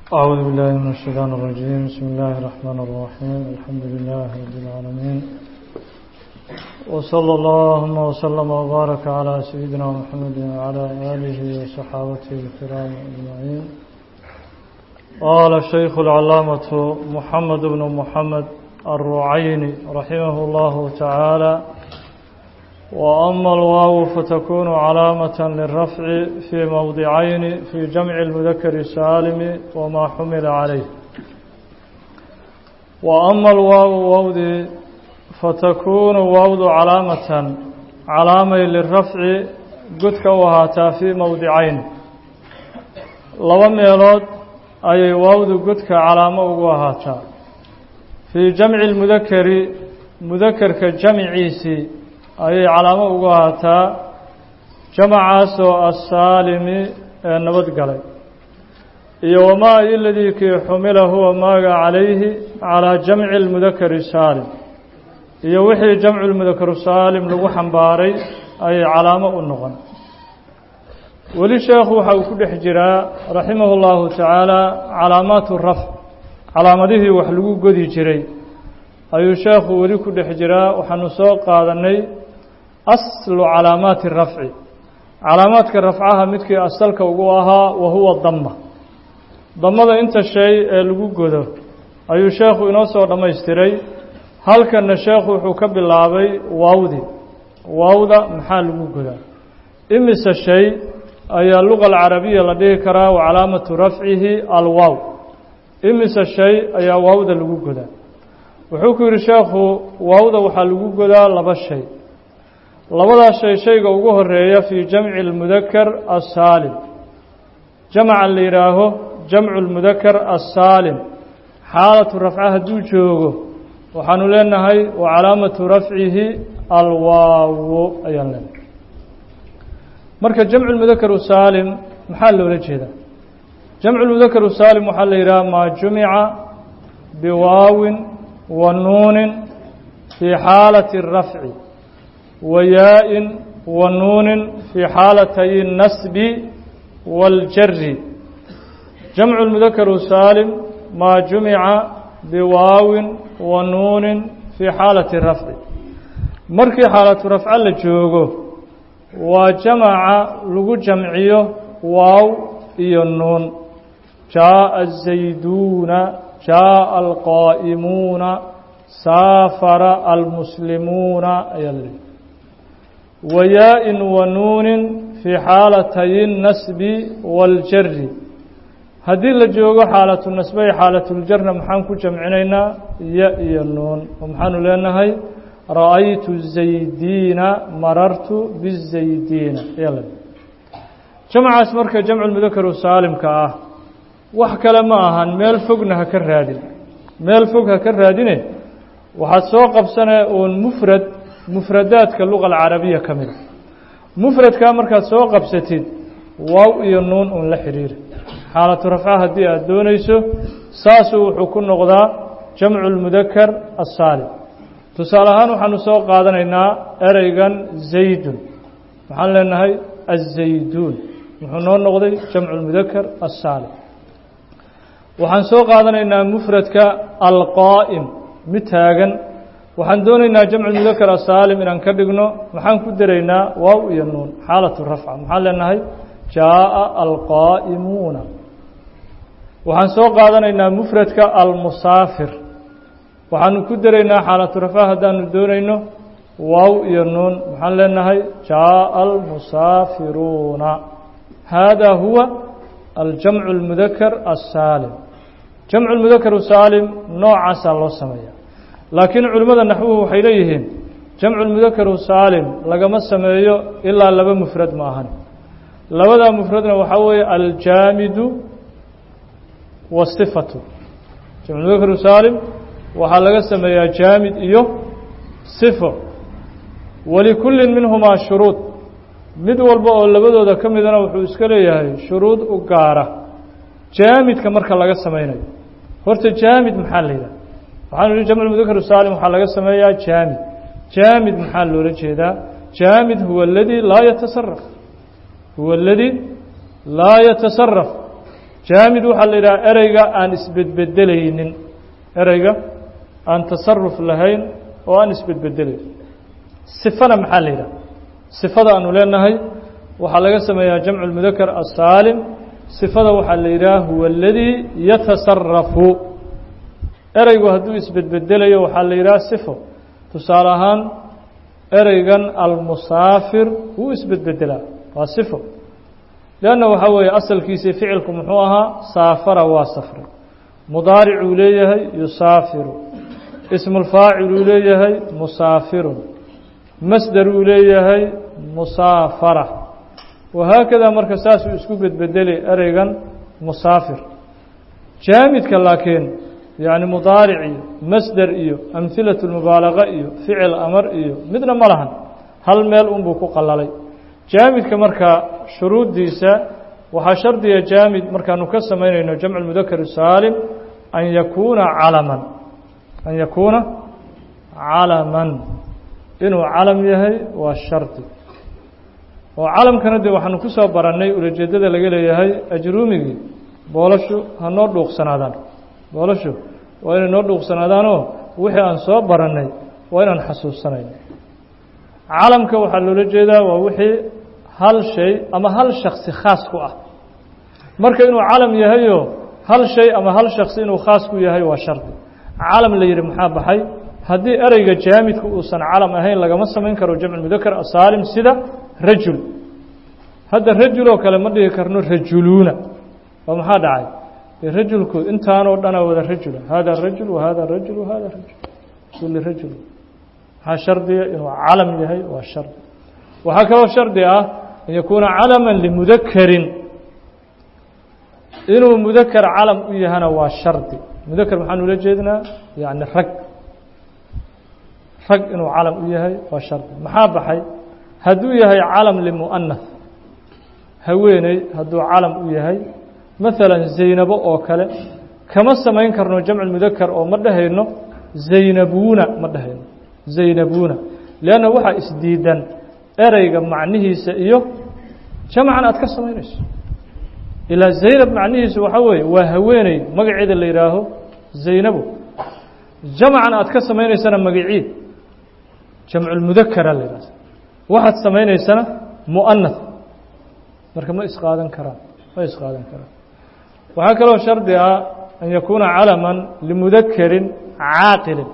أعوذ بالله من الشيطان الرجيم. بسم الله الرحمن الرحيم. الحمد لله رب العالمين، وصلى اللهم وسلم وبارك على سيدنا محمد وعلى آله وصحابته الكرام أجمعين. قال الشيخ العلامة محمد بن محمد الرعيني رحمه الله تعالى: وأما الواو فتكون علامة للرفع في موضعين في جمع المذكر السالم وما حمل عليه. وأما الواو وودي فتكون وود علامة للرفع قدك وهاتا في موضعين لو ميلود أي وود قدك علامة وهاتا في جمع المذكر مذكر كجمع عيسي ayay calaamo ugu ahaataa jamacaasoo assaalimi ee nabad galay iyo wamaa iladii kii xumila huwa maaga calayhi calaa jamci اlmudakari saalim iyo wixii jamcu lmudakaru saalim lagu xambaaray ayay calaamo u noqon. weli sheekhu waxa uu ku dhex jiraa raximah اllahu tacaala calaamaatu rafc, calaamadihii wax lagu godi jiray ayuu sheekhu weli ku dhex jiraa. waxaanu soo qaadanay aslu calaamaati rafci, calaamaadka rafcaha midkii asalka ugu ahaa wa huwa dama. damada inta shay ee lagu godo ayuu sheekhu inoo soo dhammaystiray. halkana sheekhu wuxuu ka bilaabay waawdi. waawda maxaa lagu godaa? imise shay ayaa luga alcarabiya la dhihi karaa wa calaamatu rafcihi alwaaw? imise shay ayaa waawda lagu godaa? wuxuu ku yidhi sheekhu waawda waxaa lagu godaa laba shay. labadaa shay shayga ugu horeeya fii jamci اlmudakar assaalim, jamcan la yidhaaho jamcu lmudakar assaalim, xaalatu rafca hadduu joogo waxaanu leenahay wa calaamatu rafcihi alwaawo ayaan leenahay. marka jamcu lmudakar saalim maxaa loola jeedaa? jamcu lmudakar saalim waxaa la yidhaha maa jumica biwaawin wa nuunin fii xaalati الrafci وياء ونون في حالتي النسب والجر. جمع المذكر السالم ما جمع بواو ونون في حالة الرفع. مركي حالة رفع لجوغو وجمع لغو جمعيه واو النون. جاء الزيدون، جاء القائمون، سافر المسلمون أيالي. وياء ونون في حالتي النسب والجر. هذه لجوغو حالة النسب حالة الجر محانكو جمعنينا ياء النون ومحان لأنهي رأيت الزيدين مررت بالزيدين. يلا جمع اسمرك جمع المذكر السالم كاه وحكى لماها ميل فوقنا كالرادين، ميل فوقها كالرادين waxaad soo qabsanay uun mufradaadka luga alcarabiya ka mida. mufradkaa markaad soo qabsatid waaw iyo nuun un la xidhiira. xaalatu rafca haddii aad doonayso saasuu wuxuu ku noqdaa jamcu lmudakar assaalim. tusaale ahaan waxaanu soo qaadanaynaa ereygan zaydun, waxaan leenahay azayduun, wuxuu noo noqday jamcu lmudakar assaalim. waxaan soo qaadanaynaa mufradka alqaa'im, mid taagan. waxaan doonaynaa jamcu mudakar asaalim inaan ka dhigno, maxaan ku daraynaa waaw iyo nuun xaalatu rafca. maxaan leenahay jaaءa alqaa'imuuna. waxaan soo qaadanaynaa mufradka almusaafir, waxaanu ku daraynaa xaalatu rafca haddaanu doonayno waaw iyo nuun, maxaan leenahay jaaءa almusaafiruuna. hada huwa aljamcu اlmudakar asaalim. jamcu lmudakar saalim noocaasaa loo sameeya. laakiin culimmada naxwuhu waxay leeyihiin jamcu lmudakar saalim lagama sameeyo ilaa laba mufrad ma ahan. labadaa mufradna waxaa weeye aljaamidu wasifatu. jamcu mudakar saalim waxaa laga sameeyaa jaamid iyo sifo. walikullin minhumaa shuruud, mid walba oo labadooda ka midana wuxuu iska leeyahay shuruud u gaara. jaamidka marka laga samaynayo horta jaamid maxaa la yidhaha? waxaanu ihi jamcu mudakar saalim waxaa laga sameeyaa jaamid. jaamid maxaa loola jeedaa? jaamid huwa aladii laa yatasaraf, huwa aladii laa yatasaraf. jaamid waxaa la yidhaha ereyga aan isbedbedelaynin ereyga aan tasaruf lahayn oo aan isbedbedelayn sifana maxaa la yidhaha sifada aanu leenahay waxaa laga sameeyaa jamcu اlmudakar asaalim sifada waxaa la yidhaha huwa aladii yatasarafu ereygu hadduu isbedbedelayo waxaa la yidhaha sifo tusaale ahaan ereygan almusaafir wuu isbedbedelaa waa sifo leanna waxaa weeye asalkiisii ficilku muxuu ahaa saafara waa safray mudaaricuu leeyahay yusaafiru ismulfaaciluu leeyahay musaafirun masdaruu leeyahay musaafara wahaakada marka saasuu isku bedbedeli ereygan musaafir jaamidka laakiin yacni mudaaric iyo masder iyo amhilatu lmubaalaqa iyo ficil amar iyo midna ma lahan hal meel unbuu ku qalalay jaamidka marka shuruuddiisa waxaa shardiga jaamid markaanu ka samaynayno jamcu lmudakar saalim an yakuuna calaman inuu calam yahay waa shardi oo calamkana dee waxaanu ku soo barannay ulajeeddada laga leeyahay ajruumigii boolashu ha noo dhuuqsanaadaan boolashu waa inay noo dhuuqsanaadaanoo wixii aan soo barannay waa inaan xasuusanayno calamka waxaa loola jeedaa waa wixii hal shay ama hal shaksi khaas ku ah marka inuu calam yahayo hal shay ama hal shaksi inuu khaas ku yahay waa shardi calam la yidhi maxaa baxay haddii ereyga jaamidku uusan calam ahayn lagama samayn karo jamcu mudakar asaalim sida rajul hadda rajul oo kale ma dhihi karno rajuluuna oo maxaa dhacay dee rajulku intaanoo dhana wada rajula hada rajul wahada rajul wahada rajul kulli rajul maxaa shardiga inuu calam yahay waa shardi waxaa kaloo shardi ah an yakuuna calaman limudakarin inuu mudakar calam u yahana waa shardi mudakar maxaan ula jeednaa yacni rag inuu calam u yahay waa shardi maxaa baxay hadduu yahay calam limu'anath haweeney hadduu calam u yahay maalan zaynabo oo kale kama samayn karno jamcu mudakar oo ma dhahayno zaynabuuna ma dhahayno zaynabuuna leanna waxaa isdiidan ereyga macnihiisa iyo jamcan aad ka samaynayso ilaa zaynab macnihiisu waxaa weeye waa haweeney magaceeda la yidhaaho zaynabo jamcan aad ka samaynaysana magacii jamculmudakara la yidhahdo waxaad samaynaysana mu'anath marka ma isqaadan karaan waxaa kaloo shardi ah an yakuuna calaman limudakarin caaqilin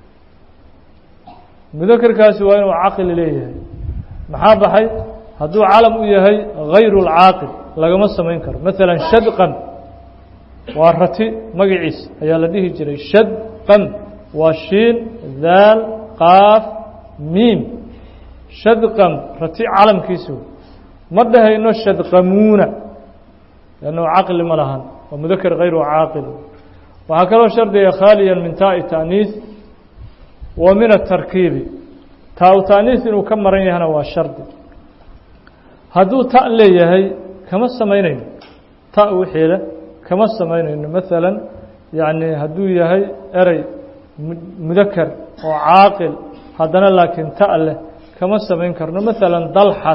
mudakarkaasi waa inuu caqli leeyahay maxaa baxay hadduu calam u yahay gayru اlcaaqil lagama samayn karo maalan shadqan waa rati magaciis ayaa la dhihi jiray shadqan waa shiin daal qaaf miim shadqan rati calamkiisu ma dhahayno shadqamuuna lannahu caqli ma lahan waa mudakar gayru caaqil waxaa kaloo shardiga khaaliyan min taa'i ta'niis wa min atarkiibi taa-u ta'niis inuu ka maran yahana waa shardi hadduu ta' leeyahay kama samaynayno ta' wixiile kama samaynayno maalan yacni hadduu yahay erey mudakar oo caaqil haddana laakiin ta' leh kama samayn karno maalan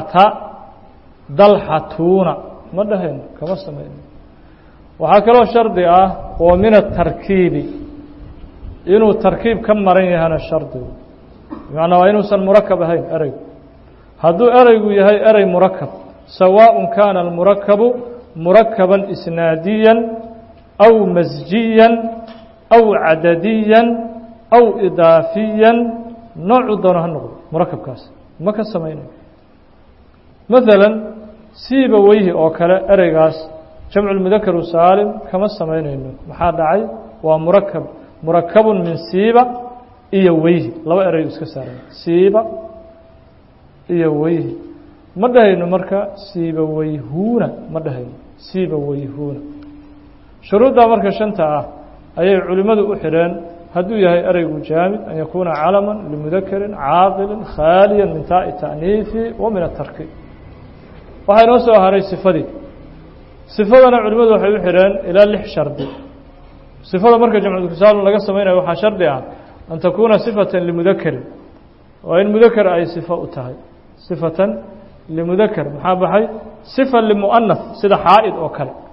dalxatuuna ma dhahayno kama samayno waxaa kaloo shardi ah oo min atarkiibi inuu tarkiib ka maran yahana shardigu bimacnaa waa inuusan murakab ahayn ereygu hadduu ereygu yahay erey murakab sawaaء kaana almurakabu murakaban isnaadiyan aw masjiyan aw cadadiyan aw idaafiyan noocu doono ha noqdo murakabkaas ma ka samaynayo maalan siiba weyhi oo kale ereygaas jamcu lmudakaru saalim kama samaynayno maxaa dhacay waa murakabun min siiba iyo weyhi laba erey iska saaran siiba iyo weyhi ma dhahayno marka siiba weyhuuna ma dhahayno siiba weyhuuna shuruuddaa marka shanta ah ayay culimmadu u xidheen hadduu yahay ereygu jaamid an yakuuna calaman limudakarin caaqilin khaaliyan min taa'i ta'niifi wa min atarkiib waxaa inoo soo haray sifadii sifadana culimmadu waxay u xidheen ilaa 6 shardi sifada marka jamcuulkisaalun laga samaynayo waxaa shardi ah an takuuna sifatan limudakarin waa in mudakar ay sifo u tahay sifatan limudakar maxaa baxay sifa limu'anath sida xaa'id oo kale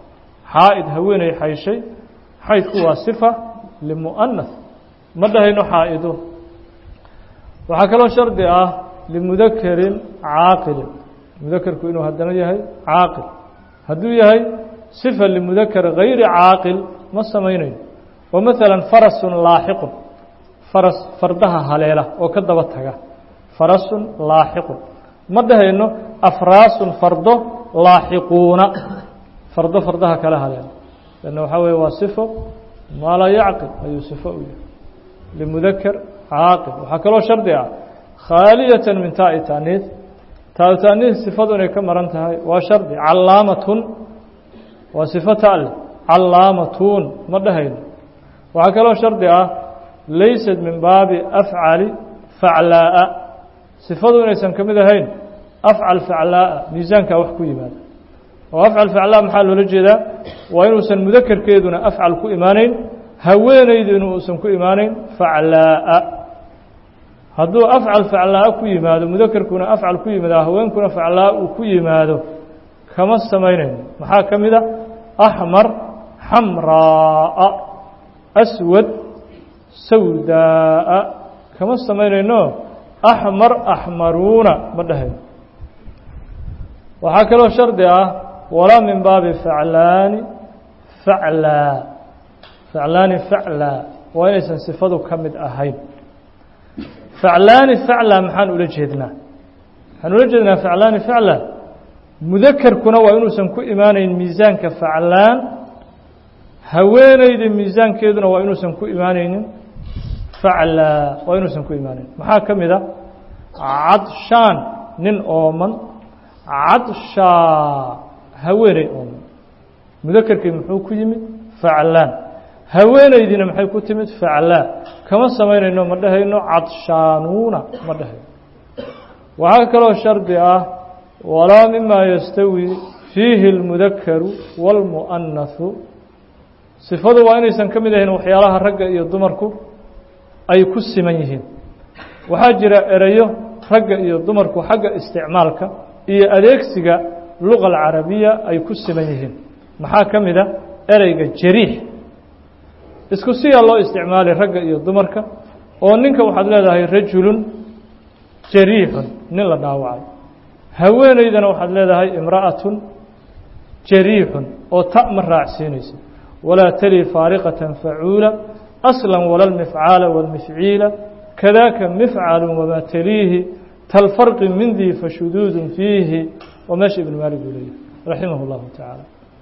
حائد هويني حيشي حيث هو صفة لمؤنث مدهينو حائده وحكى شرط لمذكر عاقل مذكر كأنه هدنا يهي عاقل هدو يهي صفة لمذكر غير عاقل ما سمينين ومثلا فرس لاحق فرس فردها هليلة وكذبتها فرس لاحق مدهينو أفراس فرده لاحقون فردها كلا هليلة لأنه حوي وصفه ما لا يعقل أي صفة لمذكر عاقل وحكى له شرط خالية من تاء تانيث تاء تانيث صفتنا كما رنتها وشرط علامة وصفة علامة مدهين وحكى له شرط ليست من باب أفعل فعلاء صفتنا يسمى كمدهين أفعل فعلاء ميزانك وحكو يمان وأفعل فعلاء محل لجدا وإنه سن مذكر كيدنا أفعل كو إيمانين هوين يدينه سن كو إيمانين فعلاء هذو أفعل فعلاء كو يمادو مذكر كنا أفعل كو يمادو هوين كنا فعلاء كو يمادو كما السمينين محاكم إذا أحمر حمراء أسود سوداء كما السمينين أحمر أحمرون مدهين وحكى له شرط ولا من باب فعلان فعلا وإنسا صفته كمد أهين فعلان فعلا محان أولجهدنا فعلان فعلا مذكر كنا وإنسا كو إيمانين ميزان كفعلان هوينيد ميزان كيدنا وإنسا كو إيمانين فعلا وإنسا كو إيمانين محاكم إذا عطشان نن أومن عطشا هويني أومن مذكر كي محو كو يمد فعلان هوينيدنا maxay ku timid facla kama sameynayno madahayno cadshaanuna madahay waxa kale oo shardi wala mimma yastawi fihi almudhakkar walmuannath sifadu waa inaysan kamid ahayn waxyaalaha ragga iyo dumarku ay ku siman yihiin waxa jira erayo ragga iyo dumarku xagga isticmaalka iyo adeegsiga luqada carabiga ay ku siman yihiin maxaa kamida ereyga jariih isku siya loo isticmaali ragga iyo dumarka oo ninka waxaad leedahay rajulun jariihun nin la dhaawacay haweenaydana waxaad leedahay imra'atun jariihun oo ta ma raacsiinaysa walaa tali faariqatan facuula aslan wala almifcaala walmifciila kadaaka mifcalun wamaa taliihi talfarqi min dii fashuduudun fiihi wameesha ibnu maalik buu leeyahay raximah llahu tacaala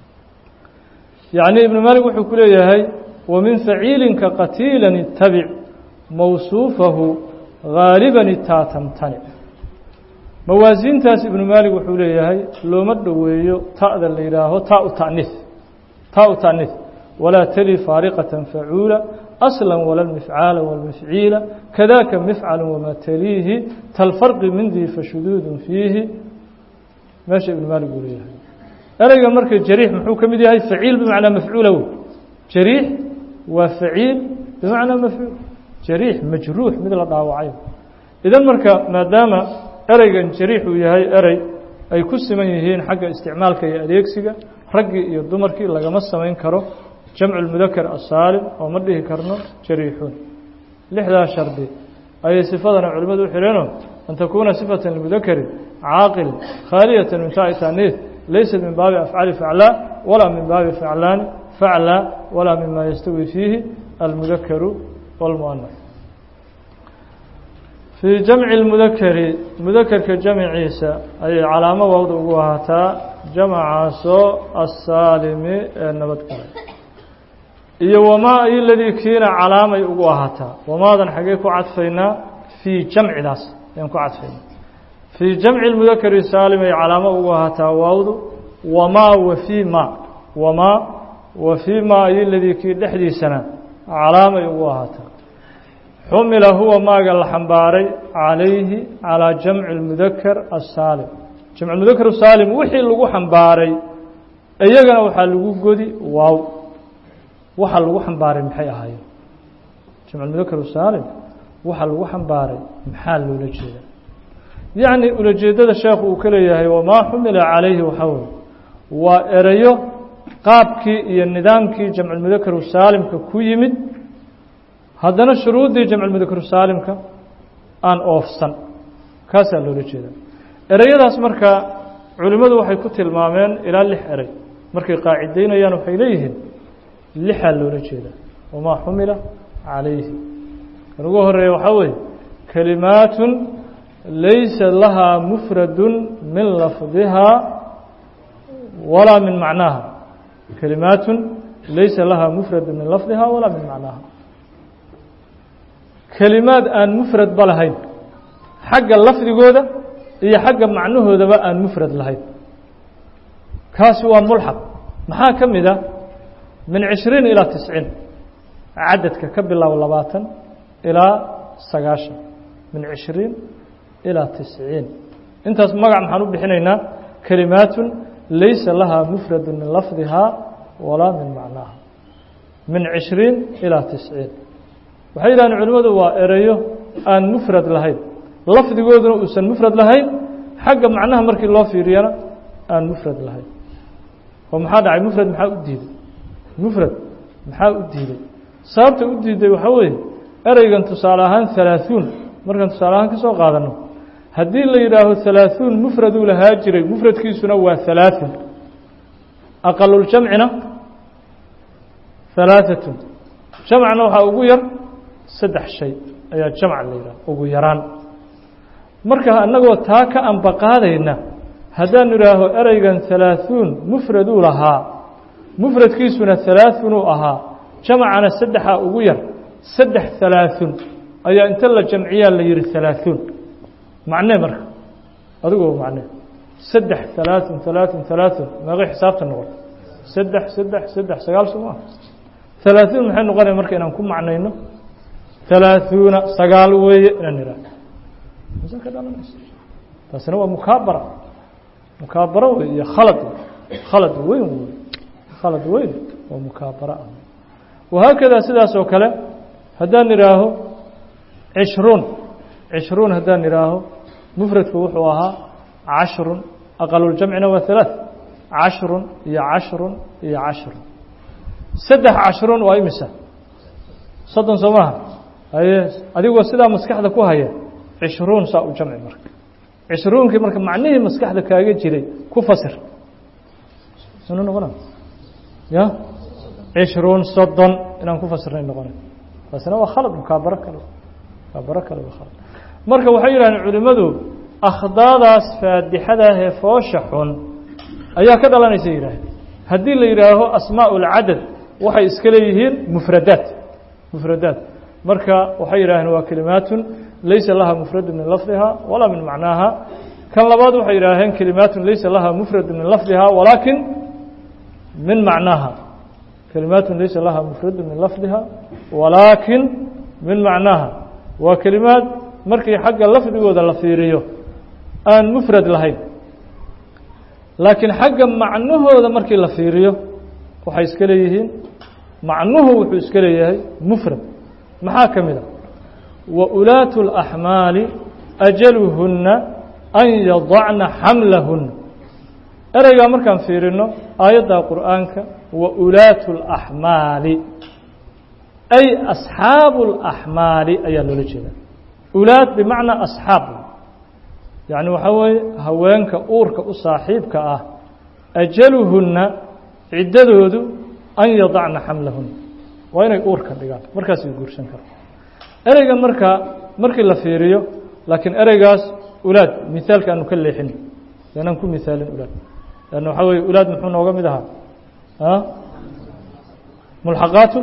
yacni ibnu maalik wuxuu ku leeyahay ومن فعيل كقتيلا اتبع موصوفه غالبا تاتمتنع موازين تاس ابن مالك وحوليه لو مدويو تاء الليلاه تاء تانيث ولا تلي فارقة فعولا أصلا ولا المفعال والمفعيل كذاك مفعل وما تليه تالفرق من ذي فشدود فيه ماشي ابن مالك وحوليه أرجع مركز جريح محوكم ذي هاي فعيل بمعنى مفعوله جريح وفعيل بمعنى مفعول جريح مجروح مثل ضاوعين إذا مركا ما دام أريجا جريح وياهي أري أي كس من يهين حق استعمالك يا أديكسيجا رج يضمرك لقى مس ما ينكره جمع المذكر السالم أو مده كرنه جريحون لحدا شردي أي صفاتنا علماء الحرينه أن تكون صفة المذكر عاقل خالية من تاء تانيث ليست من باب أفعال فعلا ولا من باب فعلان فعلا ولا مما يستوي فيه المذكر والمؤنث في جمع المذكر مذكر كجمع عيسى أي علامة وضعها تاء جمع عاصو السالم النبتكر وما أي الذي كان علامة وضعها تاء وماذا حقيقة عطفينا في جمع ناس ينكو عطفينا في جمع المذكر السالم أي علامة وضعها تاء وما وفيما وفيما أي الذي كي لحدي سنة علامة وضعها حمل هو ما قال الحنباري عليه على جمع المذكر السالم جمع المذكر السالم وحي لغو حنباري ايغنا وحا لغو غودي واو وحا لغو حنباري maxay ahaayeen جمع المذكر السالم وحا لغو حنباري maxaa loo jeeda يعني ula jeedada sheekhu uu kaleeyahay wama humila عليه وحول wa erayo qaabkii iyo nidaamkii jamcu mudakaru saalimka ku yimid haddana shuruuddii jamcu mudakaru saalimka aan oofsan kaasaa loola jeedaa ereyadaas marka culimmadu waxay ku tilmaameen ilaa 6 erey markay qaacidaynayaan waxay leeyihiin 6aa loola jeedaa wamaa xumila calayhi kan ugu horeeya waxaa weeye kalimaatun laysa lahaa mufradun min lafdihaa walaa min macnaaha kalimaatun laysa lahaa mufradun min lafdihaa walaa min macnaaha kelimaad aan mufrad ba lahayn xagga lafdigooda iyo xagga macnahoodaba aan mufrad lahayn kaasi waa mulxaq maxaa ka mid a min 20 ilaa 90 cadadka ka bilow 20 ilaa 90 min 20 ilaa 90 intaas magac maxaan u bixinaynaa kalimaatun laysa lahaa mufradun min lafdihaa walaa min macnaaha min 20 ilaa 90 waxay yidhahdeen culimmadu waa ereyo aan mufrad lahayn lafdigooduna uusan mufrad lahayn xagga macnaha markii loo fiiriyana aan mufrad lahayn oo maxaa dhacay mufrad maxaa u diiday mufrad maxaa u diiday sababta u diiday waxaa weeye ereygan tusaale ahaan 30 markaan tusaale ahaan ka soo qaadano haddii la yidhaaho 30 mufraduu lahaa jiray mufradkiisuna waa 30 aqaluljamcina 3 jamcna waxaa ugu yar 3 shay ayaa jamc la yidhaha ugu yaraan marka annagoo taa ka anbaqaadayna haddaan idhaaho ereygan 30 mufraduu lahaa mufradkiisuna 30 uu ahaa jamcana 3 ugu yar 3 30 ayaa inta la jamciyaa la yihi 30 macnee marka adigoo macnee 3 30 30 30 meeqay xisaabta noqon 3 3 3 9 soo ma 30 maxay noqonaya marka inaan ku macnayno 30 9 weeye inaan idhaahno ka dhalanaysa taasina waa mukaabara wey iyo khalad weyn wey khalad weyn waa mukaabara ah wahaakada sidaas oo kale haddaan idhaaho 20 haddaan idhaaho mufradku wuxuu ahaa 10 aqaluljamcina waa 3 10 iyo 10 iyo 10 3 waa imisa 30 soo maaha haye adigoo sidaa maskaxda ku haya 20 saa u jamci marka 20kii marka macnihii maskaxda kaaga jiray ku fasir soo noqona ya 20 30 inaan ku fasirnay noqonay taasina waa khalad mukaabara kale waa khalad marka waxay yiraahdeen culimadu akhdaadaas faadixada ee foosha xun ayaa ka dhalanaysa yiraahdeen haddii la yiraaho asmaa'ul adad waxay iska leeyihiin mufradaat marka waxay yiraahdeen waa kalimaatun laysa lahaa mufradun min lafdihaa walaa min macnaaha kan labaad waxay yidhaaheen kalimaatun laysa lahaa mufradun min lafdihaa walaakin min macnaaha kalimaatun laysa lahaa mufradun min lafdihaa walaakin min macnaaha waa kelimaad markii xagga lafdigooda la fiiriyo aan mufrad lahayn laakiin xagga macnahooda markii la fiiriyo waxay iska leeyihiin macnuhu wuxuu iska leeyahay mufrad maxaa ka mid a وأuلاaة الأحmاaل أجلهنa أن يضعنa حملهنa ereygaa markaan fiirino aayadda qur'aanka وأuلاaة الأحmاaل أي أصحاaب الأحmاaل ayaa loola jeeda ulaad بمaعنaa أصحاab yaعni waxaa weeye haweenka uurka u saaxiibka ah أجلهنa ciddadoodu أن يضعنa حملهنa waa inay uurka dhigaan markaasay guursan karo ereygan markii la fiiriyo laakiin ereygaas ulaad mithaalka aanu ka leexin aanan ku mithaalin ulaad lanna waxaa weeye ulaad muxuu nooga mid ahaa mulxaqaatu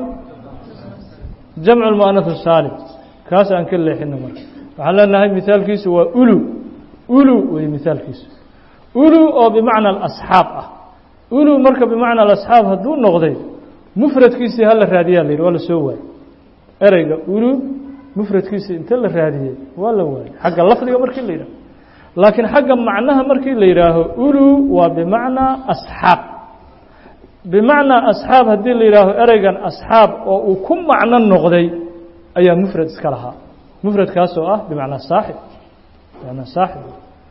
jamcu lmu'anath saalim kaas aan ka leexino marka waxaan leenahay mithaalkiisu waa ulu wey mithaalkiisu ulu oo bimacna alasxaab ah ulu marka bimacna alasxaab hadduu noqday mufradkiisii hala raadiyaa la yidhi waa la soo waayey ereyga ulu mufradkiisii inta la raadiyey waa la waayey xagga lafdiga markii la yidhaho laakiin xagga macnaha markii la yidhaaho ulu waa bimacnaa asxaab bimacnaa asxaab haddii la yidhaaho ereygan asxaab oo uu ku macno noqday ayaa mufrad iska lahaa mufradkaasoo ah bimacnaa saaxib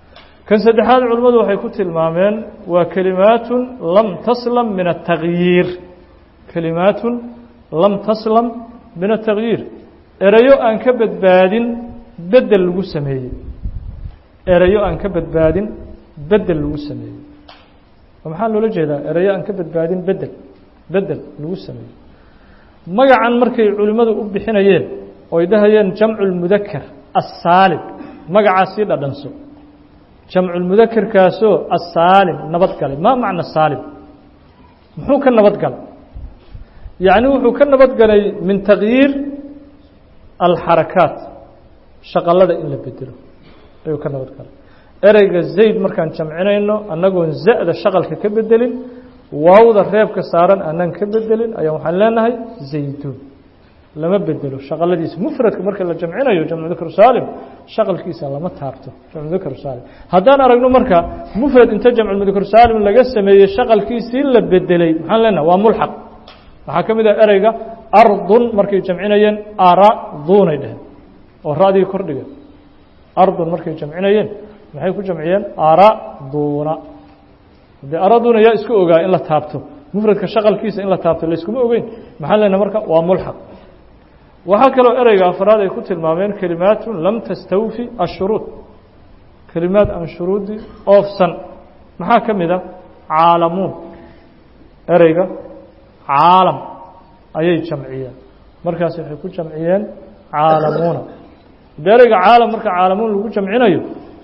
kan saddexaad culimmadu waxay ku tilmaameen waa kalimaatun lam taslam min التagyiir kalimaatun lam taslam min التagyiir erayo aan ka badbaadin bedel lagu sameeyey erayo aan ka badbaadin bedel lagu sameeyey maxaa loola jeedaa erayo aan ka badbaadin bedel lagu sameeyey magacan markay culimmadu u bixinayeen oo ay dhahayeen jamcu lmudakar assaalim magacaasii dhadhanso jamcu lmudakarkaasoo assaalim nabad galay maa macna saalim muxuu ka nabad galay yacni wuxuu ka nabad galay min tagyiir alxarakaat shaqalada in la bedelo ayuu ka nabad galay ereyga zayd markaan jamcinayno annagoon za-da shaqalka ka bedelin waawda reebka saaran anaan ka bedelin ayaan waxaan leenahay zayduun lama bedelo shaqaladiisa mufradka marka la jamcinayo jamcu mudakar saalim shaqalkiisa lama taabto jamcu mudakar saalim haddaan aragno marka mufrad inta jamcu mudakar saalim laga sameeyey shaqalkiisii la bedelay maxaan leenahay waa mulxaq waxaa ka mid ah ereyga ardun markay jamcinayeen aradunay dheheen oo ra-dii kordhiga ardun markay jamcinayeen maxay ku jamciyeen araduna de araduna yaa isku ogaa in la taabto mufradka shaqalkiisa in la taabto layskuma ogeyn maxaa leenahay marka waa mulxaq waxaa kaloo ereyga afraad ay ku tilmaameen kalimaatun lam tastawfi ashuruud kalimaad aan shuruudii oofsan maxaa ka mid a caalamuun ereyga caalam ayay jamciyeen markaas waxay ku jamciyeen caalamuuna de ereyga caalam marka caalamuun lagu jamcinayo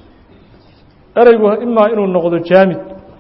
ereygu imaa inuu noqdo jaamid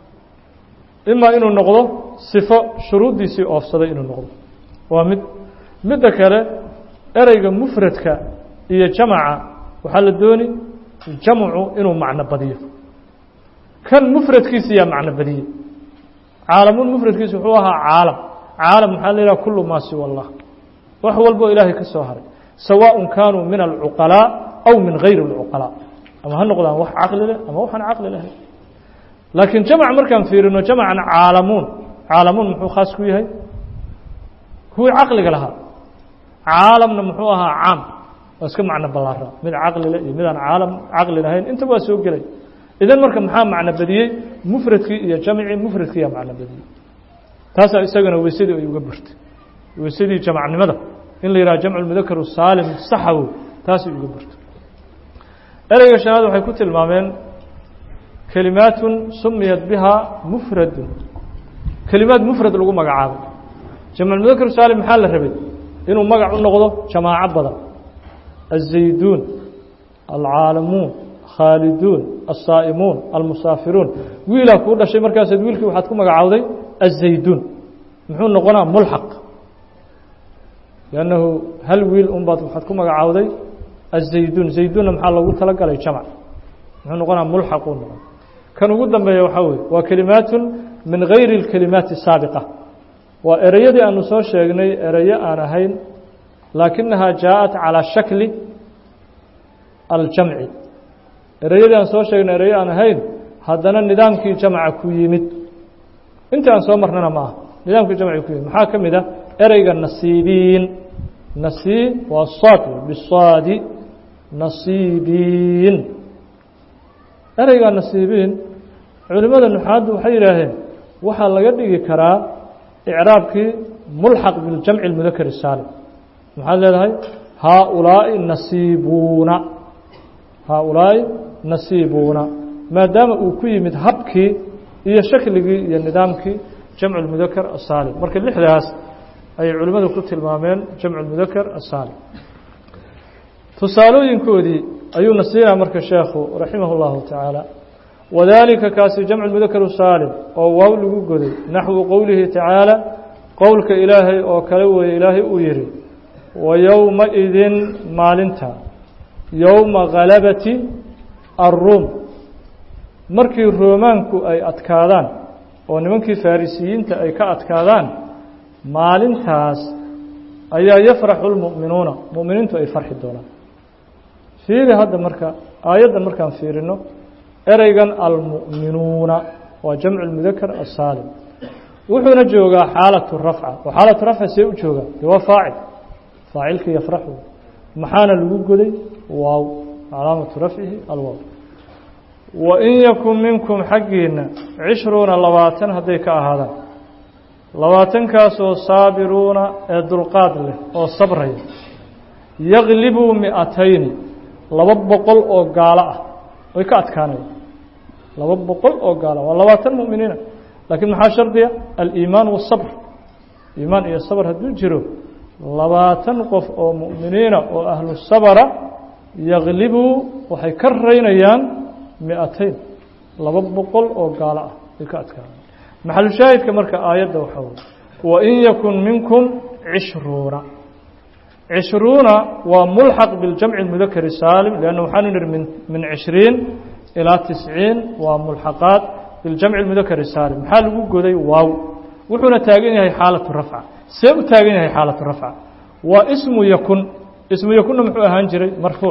imaa inuu noqdo sifo shuruuddiisii oofsaday inuu noqdo waa midda kale ereyga mufradka iyo jamaca waxaa la dooni jamcu inuu macno badiyo kan mufradkiisa yaa macno badiyey caalamuun mufradkiisa wuxuu ahaa caalam maxaa la yidhaha kulu maa siwa allah wax walboo ilaahay ka soo haray sawaaء kaanuu min alcuqalaa aw min gayri اlcuqalaa ama ha noqdaan wax caqli leh ama waxaan caqli lahayn laakiin jamc markaan fiirino jamcan caalamuun muxuu khaas ku yahay kuwii caqliga lahaa caalamna muxuu ahaa caam waa iska macno ballaara mid caqli leh iyo midaan caalam caqli lahayn inta waa soo gelay idan marka maxaa macno badiyey mufradkii iyo jamcii mufradkii yaa macno badiyey taasaa isagana weysadii ay uga burtay weysadii jamacnimada in la yidhaha jamcu mudakar saalim saxawo taasay uga burtay ereyga shanaad waxay ku tilmaameen kalimaatun sumiyat bihaa mufradun kelimaad mufrad lagu magacaabay jamcu mudakar saalim maxaa la rabay inuu magac u noqdo jamaaco badan الزayduun alcaalamuun khaaliduun الsaa'imuun almusaafiruun wiilaa kuu dhashay markaasaad wiilkii waxaad ku magacawday الزayduun muxuu noqonaa mulxaq لأnnahu hal wiil un baad waxaad ku magacawday الزayduun zayduunna maxaa loogu tala galay jamc muxuu noqonaa mulxaq uu noqon kan ugu dambeeya waxaa weye waa kalimaatun min gayri اlkalimaati الsaabiqa waa ereyadii aanu soo sheegnay ereyo aan ahayn laakinahaa jaaءat calىa shakli aljamci ereyadii aan soo sheegnay ereyo aan ahayn haddana nidaamkii jamca ku yimid inta aan soo marnana ma aha nidaamkii jamci ku yimid maxaa ka mid ah ereyga nasiibiin nasiib waa saad bisaadi nasiibiin ereyga nasiibiin culimada nuxaaddu waxay yidhaaheen waxaa laga dhigi karaa icraabkii mulxaq biljamci اlmudakar الsaalim maxaad leedahay haaulaa'i nasiibuuna maadaama uu ku yimid habkii iyo shakligii iyo nidaamkii jamcu اlmudakar الsaalim marka lixdaas ayay culimmadu ku tilmaameen jamcu اlmudakar الsaalim tusaalooyinkoodii ayuuna siinaa marka sheekhu raximah اllahu tacaala wadalika kaasi jamcu mudakar saalim oo waaw lagu goday naxwu qowlihi tacaala qowlka ilaahay oo kale weeye ilaahay uu yihi wa yowmaidin maalinta yowma galabati الruum markii roomaanku ay adkaadaan oo nimankii farisiyiinta ay ka adkaadaan maalintaas ayaa yafraxu اlmu'minuuna mu'miniintu ay farxi doonaan fiiri hadda marka aayaddan markaan fiirino ereygan almu'minuuna waa jamcu اlmudakar الsaalim wuxuuna joogaa xaalaة rafca oo xaalaة rafca see u joogaa de waa faacilka yafraxu maxaana lagu goday waaw calaamatu rafcihi alwaaw وإن يكن منكم حقين 20 لباتن هدي كأهادا لباتن كاسو صابرون الدرقات له والصبرين يغلبوا 200 لببقل أو قالة ويكات كانوا لببقل أو قالة واللباتن مؤمنين لكن محاشر دي الإيمان والصبر إيمان إيه الصبر هدو جرو لباتن قف أو مؤمنين أو أهل الصبر يغلبوا وحيكرين أيام 200 لببقل أو قالة ويكات كانوا محل شاهد كمرك آيات وحول وإن يكن منكم 20 وملحق بالجمع المذكر السالم لأنه حننر من 20 إلى 90 وملحقات بالجمع المذكر السالم حال وجودي واو وحنا تاجينها هي حالة الرفع سيب تاجينها هي حالة الرفع واسم يكون محوها هنجري مرفوع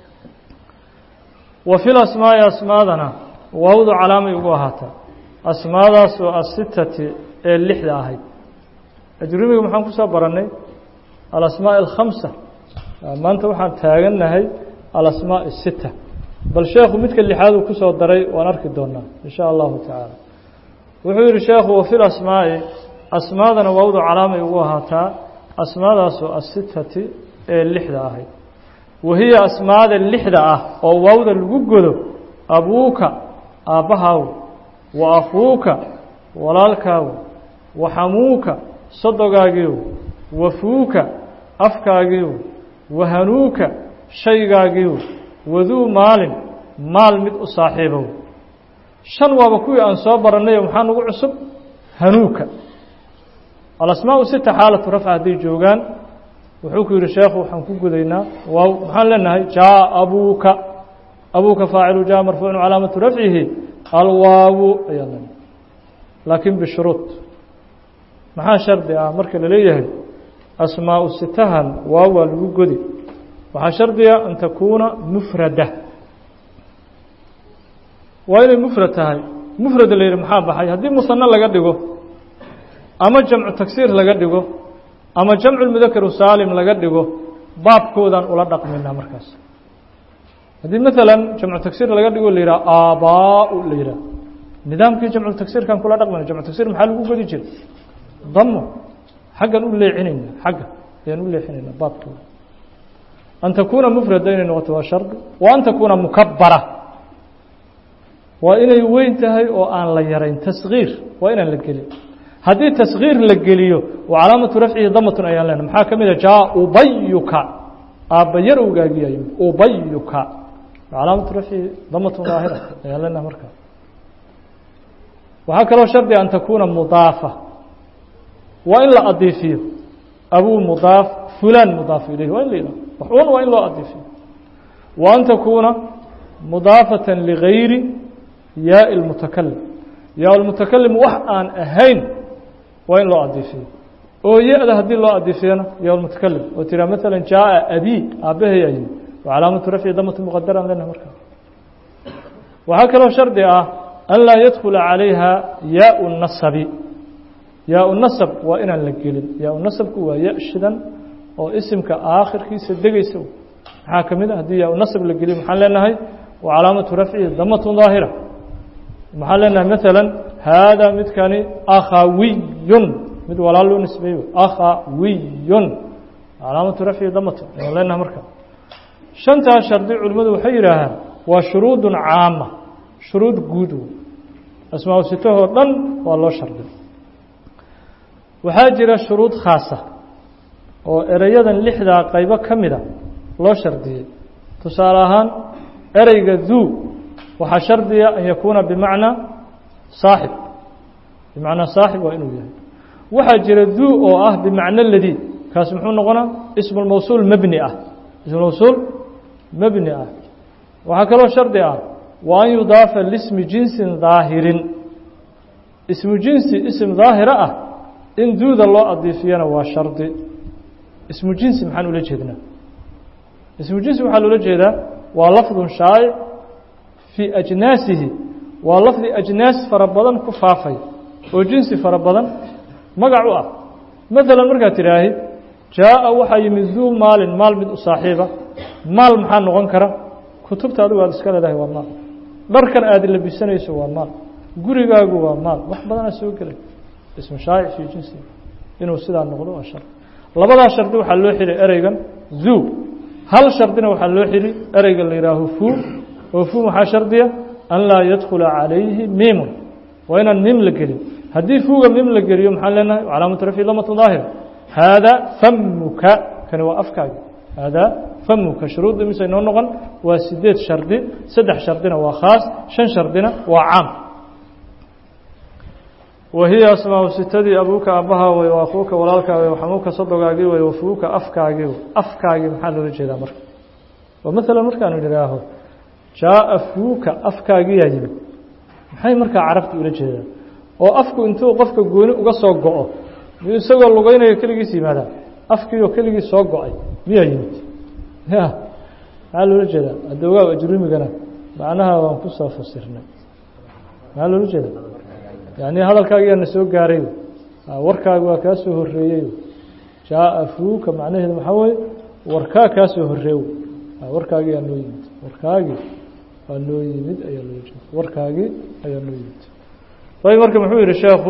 وفي الأسماء أسماءنا ووضع علامة يقوهاتا أسماء الستة اللحظة هاي أجربي محمد صبرني الأسماء الخمسة ما أنت وحن تاجنا هي الأسماء الستة بل شيخ مثل اللي حاله كسر الدري ونركض دونا إن شاء الله تعالى وحير الشيخ وفي الأسماء أسماءنا ووضع علامة يقوهاتا أسماء الستة اللحظة هاي وهي أسماء اللحظة أو ووضع الوجود أبوك أبهاو وأخوك ولالكاو وحموك صدقاقيو وفوك أفكاقيو وهنوك شيقاقيو وذو مال مد صاحبه شنوى بكوي أن صبر النية محان وعصب هنوك الأسماء 6 حالة رفع دي جوغان وحوكي الشيخ وحنكوك ذينا ومحان لنا جاء أبوك فاعل جاء مرفوع علامة رفعه الواو أيضا لكن بالشروط محا شرط مركز لليه أسماء 6 واو الوجودي محا شرط أن تكون مفردة وين المفردة هاي مفرد اللي محابة هاي هذه مصنع لقدقه أما جمع التكسير لقدقه أما جمع المذكر السالم لقدقه باب كودان ولا دق منها مركز هذه مثلا جمع التكسير لقدقه اللي يرى آباء اللي يرى نظام في جمع التكسير كان كل دق منه جمع التكسير محل وجودي جل ضمه حقا نقول لي عيننا حقا نقول لي عيننا باب كودان أن تكون مفردين نغتها شرط وأن تكون مكبرة وإن يوينتهي وأن لا يرين تصغير وإن للقلي هذه تصغير للقليه وعلامة رفعه ضمة أيان لنا محاكمة جاء أبيك أبير وقاقيا أبيك علامة رفعه ضمة ظاهرة أيان لنا مركب وهكذا شرط أن تكون مضافة وإلا أضيفيه أبو مضاف فلان مضاف إليه وإلا وإلا أضيفيه وأن تكون مضافة لغير ياء المتكلم ياء المتكلم وحان أهين وإن لا أضيفيه أو ياء هذه لا أضيفينا ياء المتكلم وترى مثلا جاء أبي أبيه يعني وعلامة رفع ضمة مقدرة لأنها مركب وهكذا شرط أن لا يدخل عليها ياء النصب ياء النصب وإن لقيل ياء النصب هو ياء شدا أو اسم كآخر كي صدق يسوي حاكمنا هذه ياء النصب لقيل محل لنا هي وعلامة رفعه ضمة ظاهرة محل لنا مثلا هذا متكاني أخوي مد ولا له نسبيه أخوي علامة رفعه ضمة لأنها مركب شنتها شرط علماء وحيرها وشروط عامة شروط جودو أسماء 6 ودن والله شرط وحاجر شروط خاصة وإريادا لحظة قيبة كاملة لا شرطية تصالحان إريق ذو وحشرطية أن يكون بمعنى صاحب وإنه يهي وحاجر ذو بمعنى الذي كاسمحون نقول اسم الموصول مبني اسم الموصول مبني وهكذا شرطية وأن يضاف لاسم جنس ظاهر اسم جنس اسم ظاهر إن ذو الله أضيفينا وشرط اسم جنس محل لجهدنا اسم جنس محل لجهده ولفظ شائع في أجناسه ولفظ أجناس فربضا كفافي وجنس فربضا مقعوة مثلا مركة تراهي جاء وحي من ذو مال من صاحبه مال محل نغنكره كتبت هذا واسكال له والله dharkan aad labisanayso waa maal gurigaagu waa maal wax badana soo galay ismu shaa'ic fi jinsi inuu sidaa noqdo waa shar labadaa shardi waxaa loo xiray ereygan zu hal shardina waxaa loo xiri ereyga la yihaaho fu oo fu maxaa shardiya an laa yadkhula calayhi miimun waa inaan miim la gelin haddii fuuga miim la geliyo maxaan leenahay calaamatu rafci lamatu daahir haadaa famuka kani waa afkaagi haadaa famuka shuruudda mise inoo noqon waa 8 shardi 3 shardina waa khaas 5 shardina waa caam wahiya asmaau sitadii abuuka aabbaha way waakuuka walaalkaa way waxamuuka sodogaagii way wafuuka afkaagii afkaagii maxaa loola jeedaa marka oo maalan markaanu idhaaho jaa fuuka afkaagiyaa yimid maxay markaa carabta ula jeedaa oo afku intuu qofka gooni uga soo go-o miyuu isagoo lugaynayo keligiis yimaadaa afkiioo keligii soo go-ay miyaa yimid ya maxaa loola jeedaa adoogaa ajrumigana macnaha waan ku soo fasirnay maxaa loola jeedaa yani hadalkaagiyaana soo gaaray warkaagi waa kaa soo horeeyey jaa fuuka macnaheedu maxaa weeye warkaa kaa soo horeeyo warkaagiyaa noo yimid warkaagii waa noo yimid ayaa loo jeeda warkaagii ayaa noo yimid ayb marka muxuu yihi sheekhu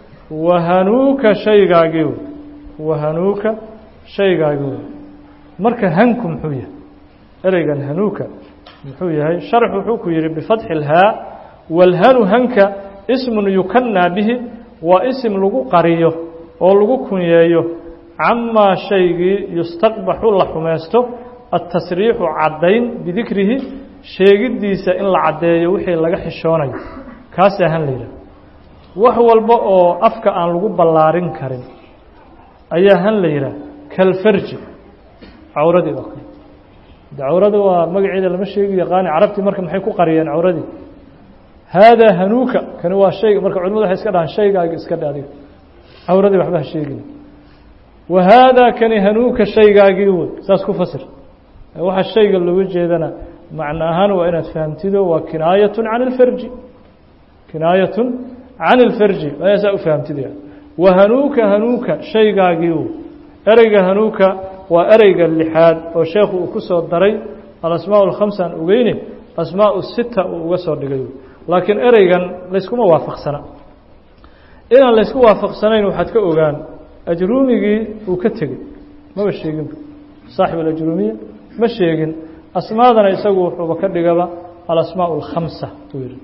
wahanuuka shaygaagii wahanuuka shaygaagii marka hanku muxuu yahay ereygan hanuuka muxuu yahay sharx wuxuu ku yihi bifatxi اlhaa walhanu hanka ismun yukanaa bihi waa isim lagu qariyo oo lagu kunyeeyo camaa shaygii yustaqbaxu la xumaysto atasriixu caddayn bidikrihi sheegidiisa in la caddeeyo wixii laga xishoonayo kaasaa han la yidhaha wax walba oo afka aan lagu ballaarin karin ayaa han la yidhaha kalfarji cawradii oo kale cawrada waa magaceeda lama sheegi yaqaani carabtii marka maxay ku qariyeen cawradii haadaa hanuuka kani waa shayga marka culimadu waxay iska dhahaan shaygaaga iska dhe adiga cawradii waxba ha sheegin wa haadaa kani hanuuka shaygaagii wey saas ku fasir waxa shayga looga jeedana macno ahaan waa inaad fahamtido waa kinaayatun can ilfarji kinaayatun can ilfarji waa saa u fahamtido wa hanuuka hanuuka shaygaagii wey ereyga hanuuka waa ereyga lixaad oo sheekhu uu ku soo daray alasmaa alkhamsa aan ogeyne asmaa sita uu uga soo dhigay laakiin ereygan layskuma waafaqsana inaan laysku waafaqsanayn waxaad ka ogaan ajruumigii uu ka tegey maba sheegin saaxib alajruumiya ma sheegin asmaadana isagu wuxuuba ka dhigaba alasmaa alkhamsa uu yihi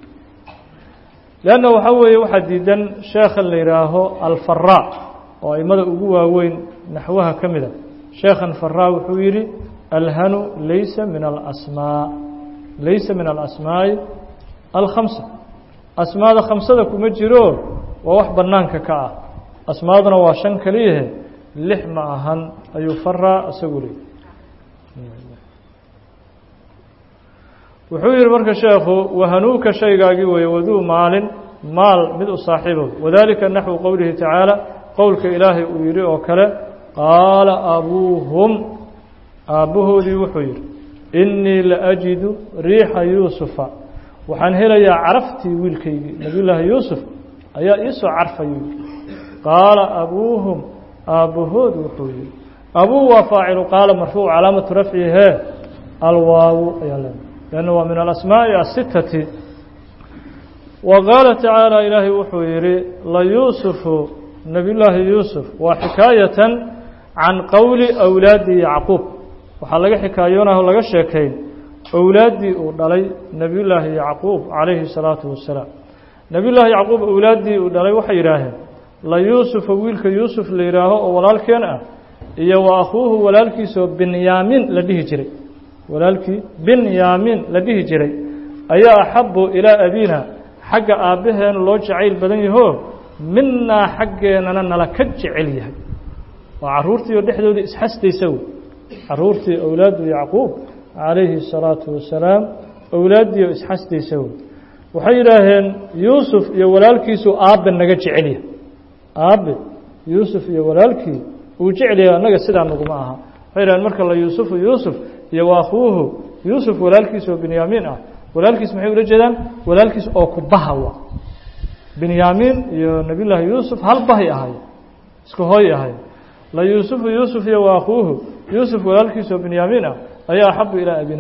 leanna waxaa weeye waxaa diidan sheekhan la yidhaaho alfaraa oo aimada ugu waaweyn naxwaha ka mida sheekhan faraa wuxuu yidhi alhanu laysa min alasmaa laysa min alasmaa'i alkhamsa asmaada khamsada kuma jiro waa wax banaanka ka ah asmaaduna waa 5 kaliyahe 6 ma ahan ayuu faraa isagu leey wuxuu yihi marka sheekhu wahanuuka shaygaagii weeye waduu maalin maal mid u saaxiibo wadalika naxwu qowlihi tacaala qowlka ilaahay uu yihi oo kale qaala abuuhum aabbahoodii wuxuu yihi innii laajidu riixa yuusufa waxaan helayaa caraftii wiilkaygii nabiyullaahi yuusuf ayaa iisoo carfayu qaala abuuhum aabbahood wuxuu yihi abuu waa faacilu qaala marfuuc calaamatu rafcihi hee alwaawu ayaa leedahay lanna waa min alasmaa'i asitati wa qaala tacaala ilaahay wuxuu yihi layuusufu nabiyullaahi yuusuf waa xikaayatan can qowli awlaadi yacquub waxaa laga xikaayoonah o laga sheekayn awlaaddii uu dhalay nebiyullaahi yacquub calayhi الsalaatu wasalaam nebiyullaahi yacquub awlaaddii uu dhalay waxay yidhaaheen layuusufa wiilka yuusuf la yidhaaho oo walaalkeen ah iyo wa akhuuhu walaalkiisoo binyaamin la dhihi jiray walaalkii binyaamin la dhihi jiray ayaa axabu ilaa abina xagga aabbaheen loo jacayl badan yahoo minaa xaggeenana nala ka jecel yahay waa carruurtii oo dhexdoodii isxastaysa wey carruurtii awlaadu yacquub calayhi الsalaatu wasalaam awlaaddii oo isxastaysa wey waxay yidhaaheen yuusuf iyo walaalkiisu aabbe naga jecel yahay aabbe yuusuf iyo walaalkii uu jecel yahay annaga sidaa naguma aha waxay yidhaheen marka la yuusufu yuusuf iyo wa akhuuhu yuusuf walaalkiis oo binyaamiin ah walaalkiis maxay ula jeedaan walaalkiis oo ku bahawa binyaamiin iyo nabiyullaahi yuusuf hal bahay ahay isku hooy ahay la yuusufu yuusuf iyo wa akhuuhu yuusuf walaalkiis oo binyaamiin ah ayaa axabu ilaa abina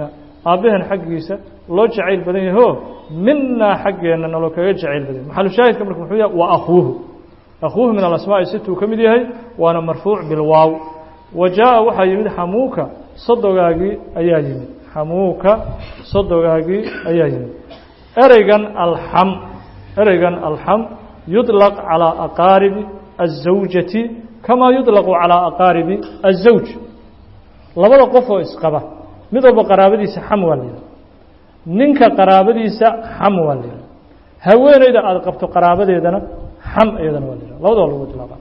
aabbahan xaggiisa loo jacayl badan yaho minaa xaggeena naloo kaga jacayl badan yahay maxalu shaahidka marka muxuu yahay wa akhuuhu min alasmaa'i situu ka mid yahay waana marfuuc bilwaaw wa jaaءa waxaa yimid xamuuka sodogaagii ayaa yimid xamuuka sodogaagii ayaa yimid ereygan alxam yuطlaq calىa aqaaribi الزawjati kamaa yuطlaqu calىa aqaaribi الزawj labada qof oo isqaba mid walba qaraabadiisa xam waa la yidhaha ninka qaraabadiisa xam waa la yidhaha haweeneyda aada qabto qaraabadeedana xam iyadana waa la yidhaha labadaba lagu iطlaaqa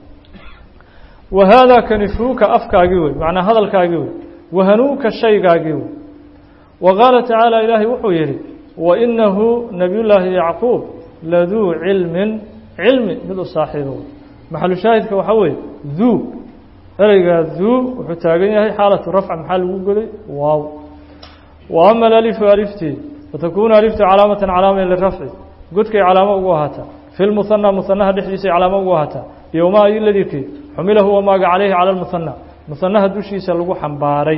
wa haadaa kanifuuka afkaagii wey macnaa hadalkaagii wey wahanuuka shaygaagii wey wa qaala tacaala ilaahay wuxuu yidhi wainahu nabiyullaahi yacquub laduu cilmin cilmi mid u saaxiibo maxalu shaahidka waxaa weeye duu ereygaa duu wuxuu taagan yahay xaalatu rafca maxaa lagu goday waaw wa ama alalifu aliftii fatakunu aliftu calaamatan calaama lirafci godkay calaamo ugu ahaataa fi lmuhanaa muhanaha dhexdiisay calaamo ugu ahaataa iyo wamaa ay ladikii xumilahu wamaaga calayhi cala lmuhanaa muhanaha dushiisa lagu xambaaray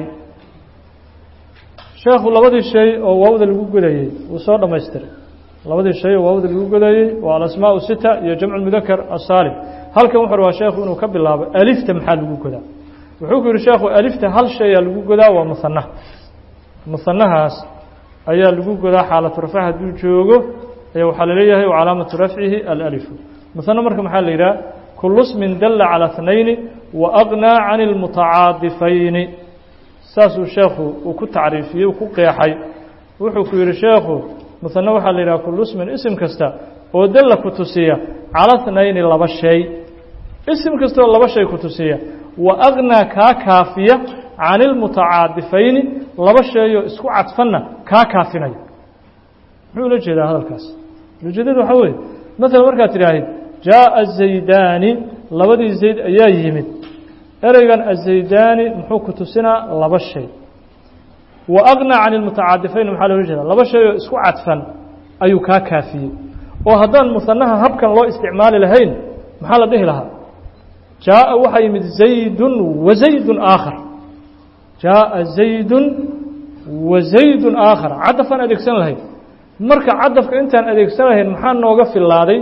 sheekhu labadii shay oo waawda lagu godayey wuu soo dhamaystiray labadii shay oo waawda lagu godayey waa alasmaa sita iyo jamcu mudakar asaalim halkan wuxuu rabaa sheekhu inuu ka bilaabo alifta maxaa lagu godaa wuxuu ku yihi sheekhu alifta hal shayaa lagu godaa waa muhanaha muhanahaas ayaa lagu godaa xaalatu rafca hadduu joogo ayaa waxaa laleeyahay wa calaamatu rafcihi alalifu muhana marka maxaa la yidhaha kulu smin dalla calى اثنayni wa aqnaa can اlmutacaadifayni saasuu sheekhu uu ku tacriifiyey uu ku qeexay wuxuu ku yihi sheekhu muhane waxaa la yidhaha kulu smin isim kasta oo dalla ku tusiya cala اثنayni laba shay isim kasta oo laba shay ku tusiya wa aqnaa kaa kaafiya can اlmutacaadifayni laba shayoo isku cadfanna kaa kaafinaya muxuu ula jeedaa hadalkaas ujeedadu waxaa weeye maala markaad tidhaahid jaaءa zaydaani labadii zayd ayaa yimid ereygan azaydaani muxuu ku tusinaa laba shay wa aqnaa can اlmutacaadifayn maxaa loola jeeda laba shay oo isku cadfan ayuu kaa kaafiyey oo haddaan muhanaha habkan loo isticmaali lahayn maxaa la dhihi lahaa jaaءa waxaa yimid zaydun wa zaydun aakhar jaaءa zaydun wa zaydun aakhar cadafaan adeegsan lahayn marka cadafka intaan adeegsan lahayn maxaa nooga filaaday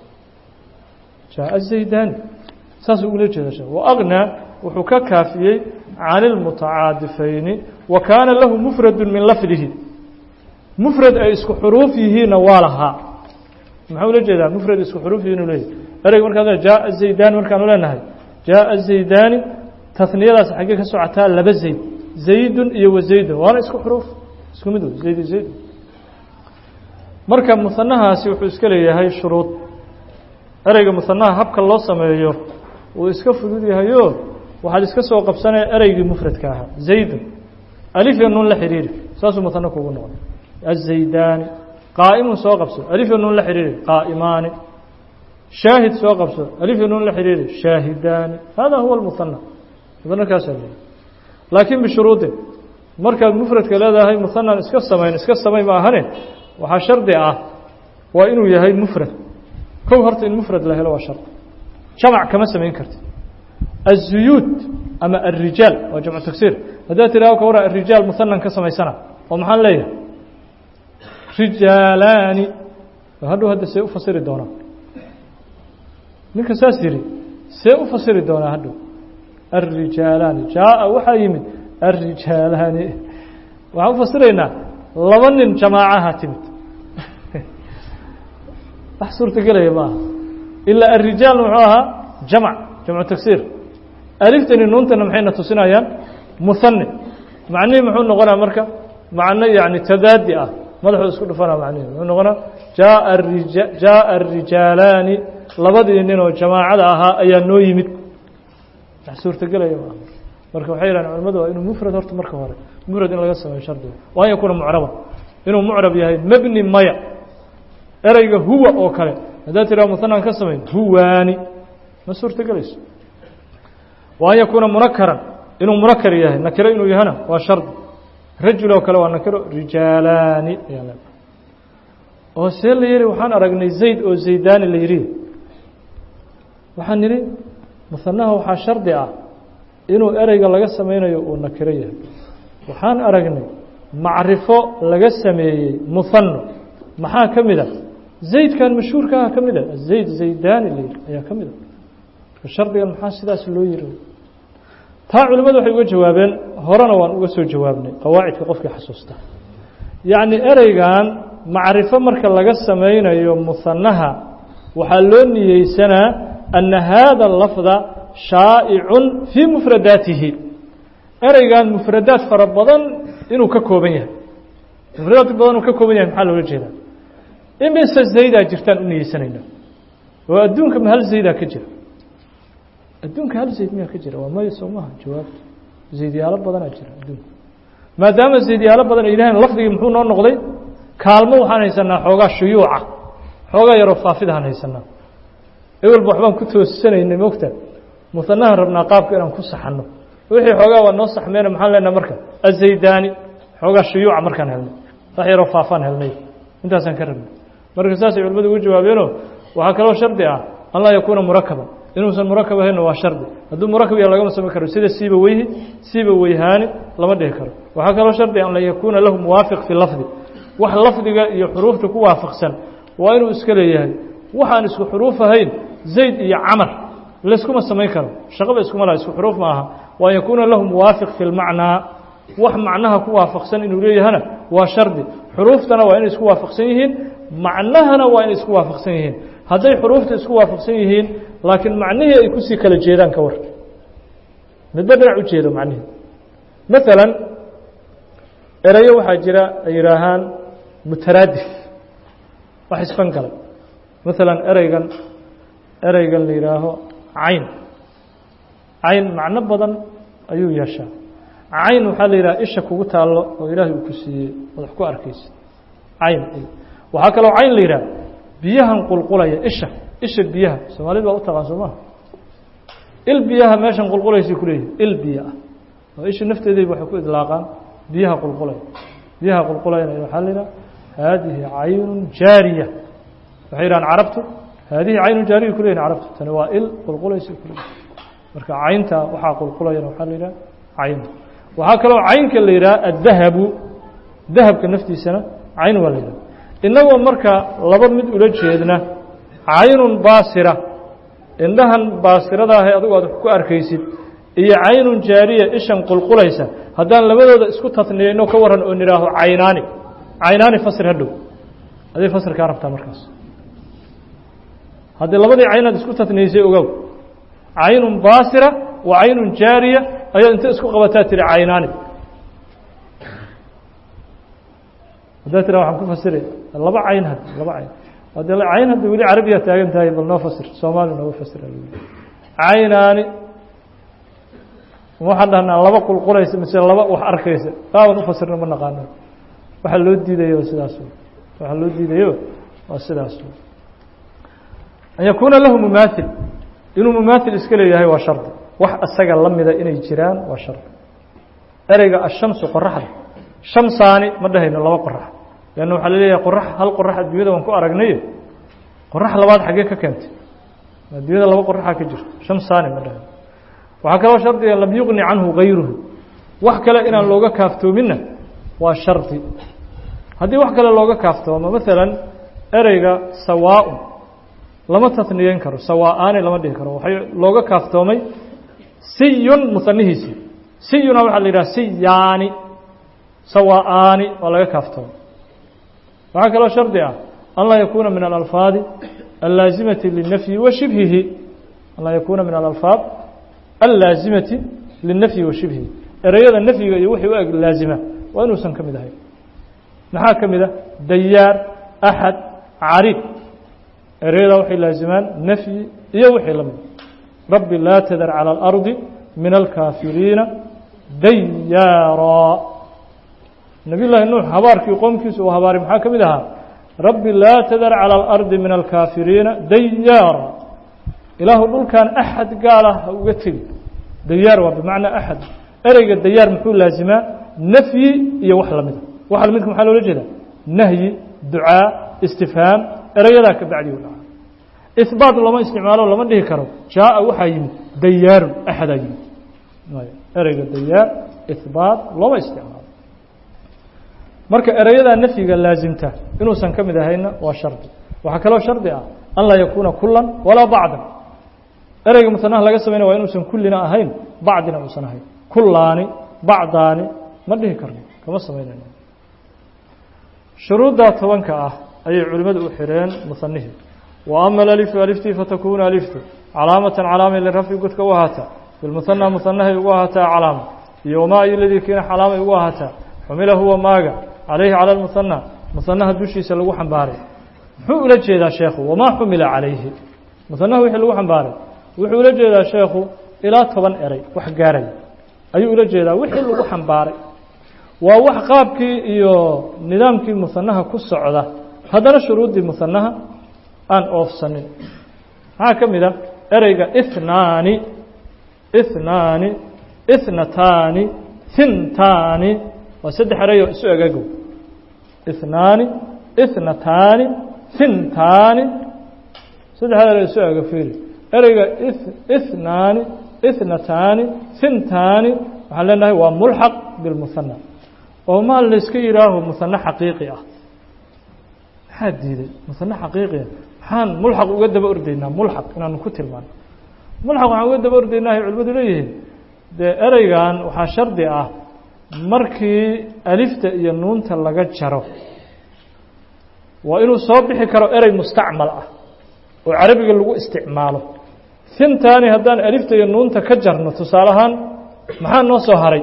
jaaءa zaydaani saasuu ula jeeda sheekh waaqnaa wuxuu ka kaafiyey can اlmutacaadifayni wa kaana lahu mufradu min lafdihi mufrad ay isku xuruuf yihiinna waa lahaa maxaa ula jeedaa mufrad isku xuruuf yihiin u leeyahy ereyga markaan jaaءa zaydaani markaanu leenahay jaaءa zaydaani tasniyadaas xaggee ka socotaa laba zayd zaydun iyo wa zaydun waana isku xuruuf isku mid wey zayd zayd marka muhanahaasi wuxuu iska leeyahay shuruud ereyga muhanaha habka loo sameeyo wuu iska fudud yahayo waxaad iska soo qabsanaya ereygii mufradka ahaa zaydun alif iyo nuun la xiriiri saasuu muhane kugu noqday azaydaani qaa'imun soo qabso alif iyo nuun la xiriiri qaa'imaani shaahid soo qabso alif iyo nuun la xiriiri shaahidaani hada huwa almuhana muhane kaasaa leeyahy laakiin bishuruudin markaad mufradka leedahay muhanan iska samay ma ahane waxaa shardi ah waa inuu yahay mufrad kow horta in mufrad la helo waa shardi jamac kama samayn karti الزuyuud ama الrijaal waa jamcu tagsiir haddaad tiraho ka wara الrijaal muhanan ka samaysana oo maxaan leeyahay rijaalaani hadhow hadda see u fasiri doonaa ninka saas yidhi see u fasiri doonaa hadhow الrijaalaani jaaءa waxaa yimid الrijaalaani waxaan u fasiraynaa laba nin jamaacaha timid wax suurtagelaya ma aha ilaa الrijaal muxuu ahaa jamcu tagsiir aliftani nuuntana maxayna tusinayaan muhane macnihii muxuu noqonaa marka macno yani tadaadi ah madaxuu isku dhufanaa macnihi muxuu noqonaa jaaءa الrijaalaani labadii nin oo jamaacada ahaa ayaa noo yimid wax suurtagelaya ma aha marka waxay yidhahan culimadu waa inuu mufrad horta marka hore mufrad in laga sameeyo shardiga waa an yakuuna mucraba inuu mucrab yahay mebni maya ereyga huwa oo kale haddaad tiraha muhanan ka samayn huwaani ma suurtagelayso wa an yakuuna munakaran inuu munakar yahay nakiro inuu yahana waa shardi rajul oo kale waa nakiro rijaalaani ayaa oo see la yihi waxaan aragnay zayd oo zaydaani la yidhi waxaan nidhi muhanaha waxaa shardi ah inuu ereyga laga samaynayo uu nakiro yahay waxaan aragnay macrifo laga sameeyey muhanno maxaa ka mid a zaydkan mashhuurka ah ka mid a zayd zaydani la yidhi ayaa ka mid a shardigan maxaa sidaas loo yiri taa culimmadu waxay uga jawaabeen horena waan uga soo jawaabnay qawaacidka qofkii xasuusta yacni ereygan macrifo marka laga samaynayo muhannaha waxaa loo niyeysanaa ana haada lafda shaa'icun fii mufradaatihi ereygan mufradaad fara badan inuu ka kooban yahay mufradaad badan uu ka kooban yahay maxaa loola jeedaa imise zaydaa jirtaan u niyeysanayna oo adduunka ma hal zaydaa ka jira adduunka hal zayd miyaa ka jira waa maya soo maaha jawaabtu zaydyaalo badanaa jira adduunka maadaama zaydyaalo badan ay yidhaaheen lafdigii muxuu noo noqday kaalmo waxaan haysanaa xoogaa shuyuuca xoogaa yaroo faafidahaan haysanaa ewelba waxbaan ku toosanaynay mogta muhanahan rabnaa qaabka inaan ku saxano wixii xoogaa waa noo saxmeyna maxaan leenaha marka azaydaani xoogaa shuyuuca markaan helnay wax yaroo faafaan helnay intaasaan ka rabnay marka saasay culimmadu ugu jawaabeenoo waxaa kaloo shardi ah an laa yakuuna murakaban inuusan murakab ahaynna waa shardi hadduu murakab yaha lagama samayn karo sida siiba weyhi siiba weyhaani lama dhihi karo waxaa kaloo shardi an la yakuuna lahu muwaafiq fi lafdi wax lafdiga iyo xuruufta ku waafaqsan waa inuu iska leeyahay waxaan isku xuruuf ahayn zayd iyo camar layskuma samayn karo shaqaba iskuma laha isku xuruuf ma aha wa an yakuuna lahu muwaafiq fi lmacnaa wax macnaha ku waafaqsan inuu leeyahana waa shardi xuruuftana waa inay isku waafaqsan yihiin macnahana waa inay isku waafaqsan yihiin hadday xuruufta isku waafaqsan yihiin laakiin macnihii ay kusii kala jeedaan ka war midba dhinac u jeedo macnihii maalan erayo waxaa jira ay yidhaahaan mutaraadif wax isfan galay maalan ereygan la yidhaaho cayn macno badan ayuu yeeshaa cayn waxaa la yidhaha isha kugu taallo oo ilaahay uu ku siiyey ood wax ku arkaysid cayn waxaa kaloo cayn la yidhaha biyahan qulqulaya isha biyaha soomaalida baa u taqaan soo maha il biyaha meeshan qulqulaysay ku leeyihin il biyo ah oo isha nafteedayba waxay ku idlaaqaan biyaha qulqulayana waxaa la yidhaha haadihi caynun jaariya waxay yidhahaan carabtu haadihi caynun jaariya ku leyihin carabtu tani waa il qulqulaysay ku leeyihin marka caynta waxaa qulqulayana waxaa la yidhaha cayn waxaa kaloo caynka la yidhaha addahabu dahabka naftiisana cayn waa la yidhaha innagoo marka laba mid ula jeedna caynun baasira indhahan baasirada ahay adigu aad wax ku arkaysid iyo caynun jaariya ishan qulqulaysa haddaan labadooda isku tasniyeyno ka waran oo nidhaaho caynaani fasir hadhow aday fasirkaa rabtaa markaas haddii labadii caynaad isku tasniyeysay ogow caynun baasira wa caynun jaariya ayaad inta isku qabataa tiri caynaani haddaa tira waxaan ku fasiray laba cayn haddii cayn hadda weli carabiya taagan tahay bal noo fasir soomaali nooga fasir caynaani waxaan dhahnaa laba qulqulaysa mise laba wax arkaysa taaban u fasirna ma naqaano waxaa loo diidayo sidaas waa sidaas an yakuuna lahu mumaathil inuu mumaathil iska leeyahay waa shardi wax isaga la mida inay jiraan waa shardi ereyga ashamsu qoraxda shamsaani ma dhahayno laba qorax leanna waxaa la leeyahay qorax hal qorax adduunyada waan ku aragnaye qorax labaad xaggee ka keentay adduunyada laba qoraxaa ka jirto shamsaani ma dhahayno waxaa kaloo shardiga lam yuqni canhu gayruhu wax kale inaan looga kaaftoominna waa shardi haddii wax kale looga kaaftoomo maalan ereyga sawaaun lama tasniyeyn karo sawaa'aani lama dhihi karo waxay looga kaaftoomay siyun musanihiisii siyuna waxaa la yidhaha siyaani sawaa'aani waa laga kaaftoomay waxaa kaloo shardi ah an laa yakuuna min alalfaadi allaazimati linafyi wa shibhihi an laa yakuuna min alalfaad allaazimati linafyi wa shibhihi ereyada nafyiga iyo wixii u eg laazima waa inuusan ka mid ahayn maxaa ka mid a dayaar axad cariib ereyada waxay laazimaan nafyi iyo wixii la mid rabbi laa tadar calى اlardi min alkaafiriina dayaara nabiy llaahi nuux habaarkii qoomkiisa uu habaaray maxaa ka mid ahaa rabbi laa tadar calى اlardi min alkaafiriina dayaara ilaahu dhulkan axad gaal ah ha uga tegi dayaar waa bimacnaa axad ereyga dayaar muxuu laazimaa nafyi iyo wax lamida wax lamidka maxaa loola jeedaa nahyi ducaa istifhaam erayadaa ka bacdi u dhaca ihbaat lama isticmaalo lama dhihi karo jaaءa waxaa yimid dayaarun axadaa yimid ereyga dayaar ihbaat looma isticmaalo marka erayada nafyiga laazimta inuusan ka mid ahayna waa shardi waxa kale oo shardi ah an la yakuna kullan wala ba'dan erayga musanaha laga sameeyo waa inuusan kullina ahayn ba'dina uusan ahayn kullaani ba'daani ma dhihi karno kama sameeyno shuruudda tobanka ah ayay culimadu u xireen musanihi wa amma alif alifti fatakuna aliftu calaamatan calaama liraf'i gudka u ahata bil musanna musannaha ugu ahata calaama yawma alladhi kana calaama ugu ahata xumila huwa maaga alayhi ala al-musanna musannaha dushiisa lagu xambaaray wuxuu ula jeedaa sheekhu wama xumila alayhi musannaha wixii lagu xambaaray wuxuu ula jeedaa sheekhu ilaa 10 eray wax gaaray ayuu ula jeedaa wixii lagu xambaaray waa wax qaabkii iyo nidaamkii musannaha ku socda haddana shuruudii musannaha aan oofsanin maxaa ka mid ah ereyga ithnaani ithnaani ithnataani thintaani waa saddex eray oo isu egago ithnaani ithnataani thintaani saddex eray oo isu ega fiiri ereyga ithnaani ithnataani thintaani waxaan leenahay waa mulxaq bilmusanna oo ma la iska yiraaho musanna xaqiiqi ah maxaa diiday musanna xaqiiqi ah waxaan mulxaq uga daba ordaynaa mulxaq inaan ku tilmaano mulxaq waxaan uga daba ordaynaa culimadu leeyihiin de ereygan waxaa shardi ah markii alifta iyo nuunta laga jaro waa inuu soo bixi karo erey mustacmal ah oo carabiga lagu isticmaalo thintaani haddaan alifta iyo nuunta ka jarno tusaale ahaan maxaa noo soo haray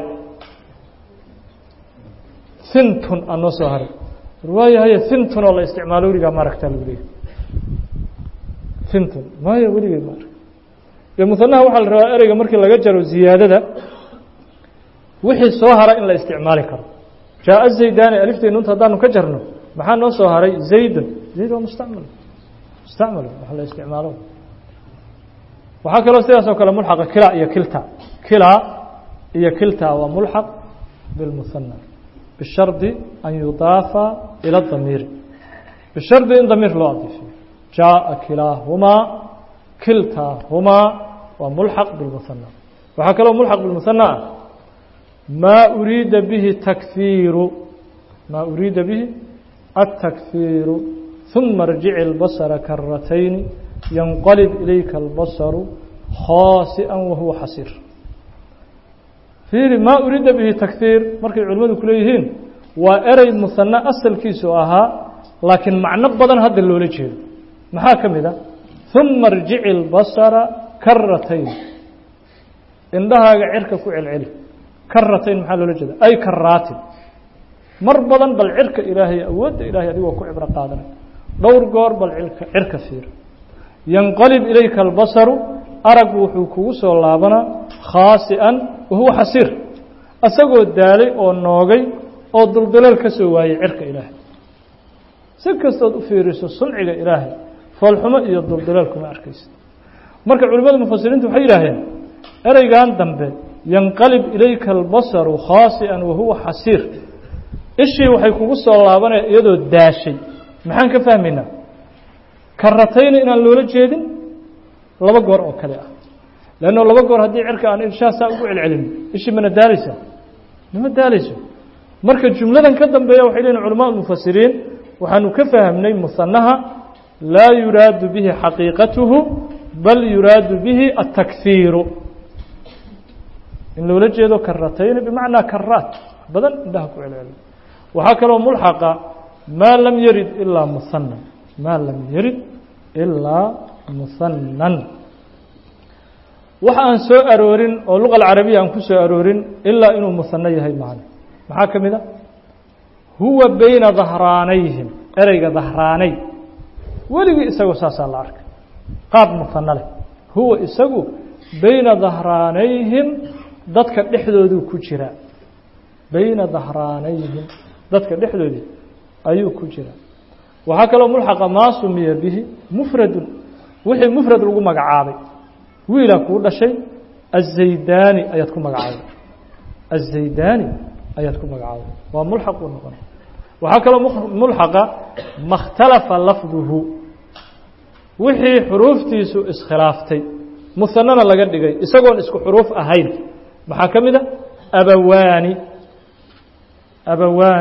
thintun aan noo soo haray waayahay thintun oo la isticmaalo weligaa ma aragtaa lagu leeyahay thintun maya weligay ma arag dee musanaha waxaa la rabaa ereyga markii laga jaro ziyaadada wixii soo hara in la isticmaali karo jaa zaydaani alifta iyo nuunta haddaanu ka jarno maxaa noo soo haray zaydun zayd waa mustacmal mustacmal wax la isticmaalo waxaa kaloo sidaas oo kale mulxaqa kilaa iyo kilta kilaa iyo kilta waa mulxaq bilmusanna bishardi an yudaafa ila damiiri bishardi in damiir loo adiifiyo jaa kilaahumaa kiltaahumaa waa mulxaq bilmusanna waxaa kaloo mulxaq bilmusanna ah maa uriida bihi takhiiru maa uriida bihi التكثير ثم ارجع البصر كرتين ينقلب إليك البصر خاسئا وهو حسير فيري ما أريد به تكثير مركز علماء كليهين وأري مثنى أصل كيسوها لكن معنى بدن هذا اللي جيل محاكم إذا ثم ارجع البصر كرتين عندها عرك كوع العلم كرتين محل وجد أي كرات مر بدن بالعرك إلهي أود إلهي أدي وكوع عبر قادنا دور قور بالعرك فير ينقلب إليك البصر أرق وحكوس واللابنا خاسئا وهو حسير أسقو الدالي أو النوغي أو الدلدلال كسواي عرك إلهي سكستو فيرسو صنع إلهي فالحماء الدلدلال كما أركيس مركع علماء المفسرين تحيي إلهي أريقان دنبه ينقلب إليك البصر خاسئا وهو حسير ishii waxay kugu soo laabanaya iyadoo daashay maxaan ka fahmaynaa karratayna inaan loola jeedin laba goor oo kale ah laanna laba goor haddii cirka aan irshaasaa ugu celcelin ishii mana daalaysa nama daalayso marka jumladan ka dambeeya waxay leeyihin culamaa mufasiriin waxaanu ka fahamnay musannaha laa yuraadu bihi xaqiiqatuhu bal yuraadu bihi atakhiiru in loola jeedo karratayna bimacnaa karaat badan indhaha ku celcelin waxaa kaloo mulxaqa maa lam yarid ilaa musannan maa lam yarid ilaa musannan waxa aan soo aroorin oo luqa alcarabiya aan ku soo aroorin ilaa inuu musanno yahay macna maxaa ka mid a huwa bayna dahraanayhim ereyga dahraanay weligii isagoo saasaa la arkay qaab musanno leh huwa isagu bayna dahraanayhim dadka dhexdooduu ku jiraa bayna dahraanayhim dadka dhexdoodii ayuu ku jiraa waxaa kaloo mulxaqa maa sumiya bihi mufradun wixii mufrad lagu magacaabay wiilaa kuu dhashay azaydaani ayaad ku magacaabay azaydaani ayaad ku magacaabay waa mulxaq uu noqon waxaa kaloo mulxaqa makhtalafa lafduhu wixii xuruuftiisu iskhilaaftay musanana laga dhigay isagoon isku xuruuf ahayn maxaa ka mid a abawaani abawaani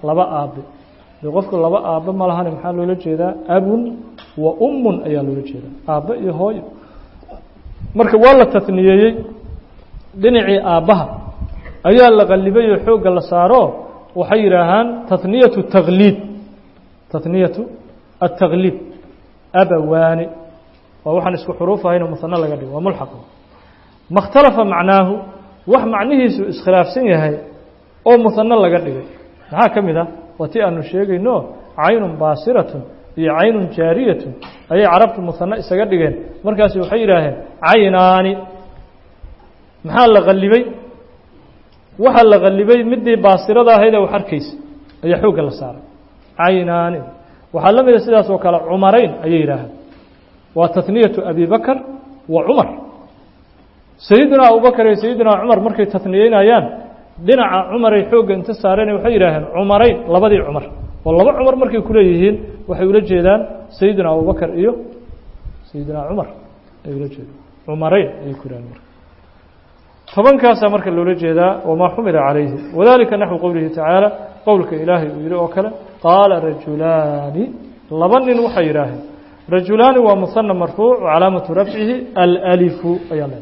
laba aabe qofku laba aabe ma lahan maxaa loola jeedaa abun wa ummun ayaa loola jeedaa aabe iyo hooyo marka waa la tatniyeeyey dhinacii aabbaha ayaa la qallibay oo xoogga la saaro waxay yidhaahaan tatniyatu tagliib tatniyatu التغليب أبواني ووحن اسكو حروفها هنا مثنى لغا دغ وملحق ما اختلف معناه وح معنيه اسخلاف سن yahay oo مثنى لغا dhigay waxa kamida wati aanu sheegayno aynun baasiratun iyo aynun jaariyatun ay arabtu مثنى isaga dhigeen markaas waxay yiraahdeen aynaani maxaa la qalibay waxa la qalibay midii baasirada ahayd oo xarkiis ayaa xoog la saaray aynaani waxaa la mid sidaas oo kale Umarayn ayay yiraahdeen waa tatniyatu Abi Bakr wa Umar Sayyidina Abu Bakr iyo Sayyidina Umar markay tatniyeynayaan dhinaca Umar ay xoog inta saareen waxay yiraahdeen Umarayn labadii Umar oo laba Umar markay ku leeyihiin waxay ula jeedaan Sayyidina Abu Bakr iyo Sayyidina Umar ay ula jeedaan Umarayn ay ku yiraahdeen tobankaas marka loola jeedaa wama xumila calayhi wadaalika naxwu qowlihi ta'ala qowlka ilaahi uu yiri oo kale قال رجلان لبنن وحيراه رجلان ومثنى مرفوع وعلامة رفعه الألف أيضا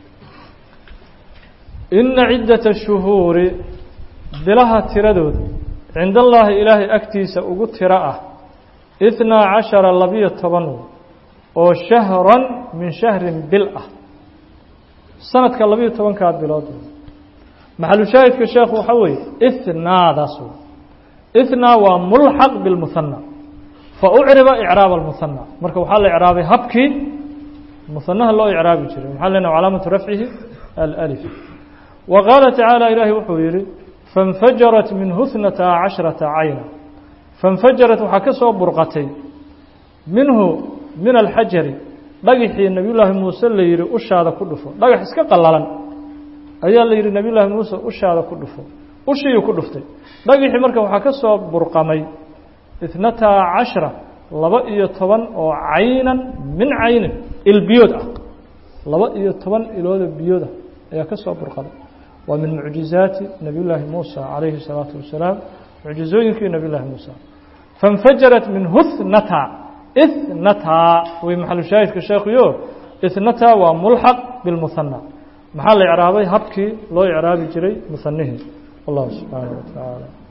إن عدة الشهور بلها تردود عند الله إله أكتيس أقول تراءه 12 لبية تبنو وشهرا من شهر بلأة سنة كاللبية تبن كاد بلاد محل شاهد كشيخ وحوي 12 إثنى وملحق بالمثنى فأعرب إعراب المثنى مركب حال إعرابي هبكي مثنى الله إعرابي جري محلنا وعلامة رفعه الألف وقال تعالى إلهي وحويري فانفجرت منه 12 عينا فانفجرت وحكسوا برقتين منه من الحجر لقي النبي الله موسى اللي يري أشهد كدفه لقي حسك قللا أيها اللي يري النبي الله موسى أشهد كدفه ushiyo ku dhuftay dhagixii marka waxa ka soo burqamay 12 oo aynan min aynin ilbiyod ah 12 ilooda biyooda ayaa ka soo burqamay waa min mu'jizaati nabiyullah Musa alayhi salatu wasalaam mu'jizooyinkii nabiyullah Musa fanfajarat min huthnata wa mahall shaahidka sheekhiyo ithnata wa mulhaq bil muthanna mahall i'raabay habkii loo i'raabi jiray musannihi الله سبحانه وتعالى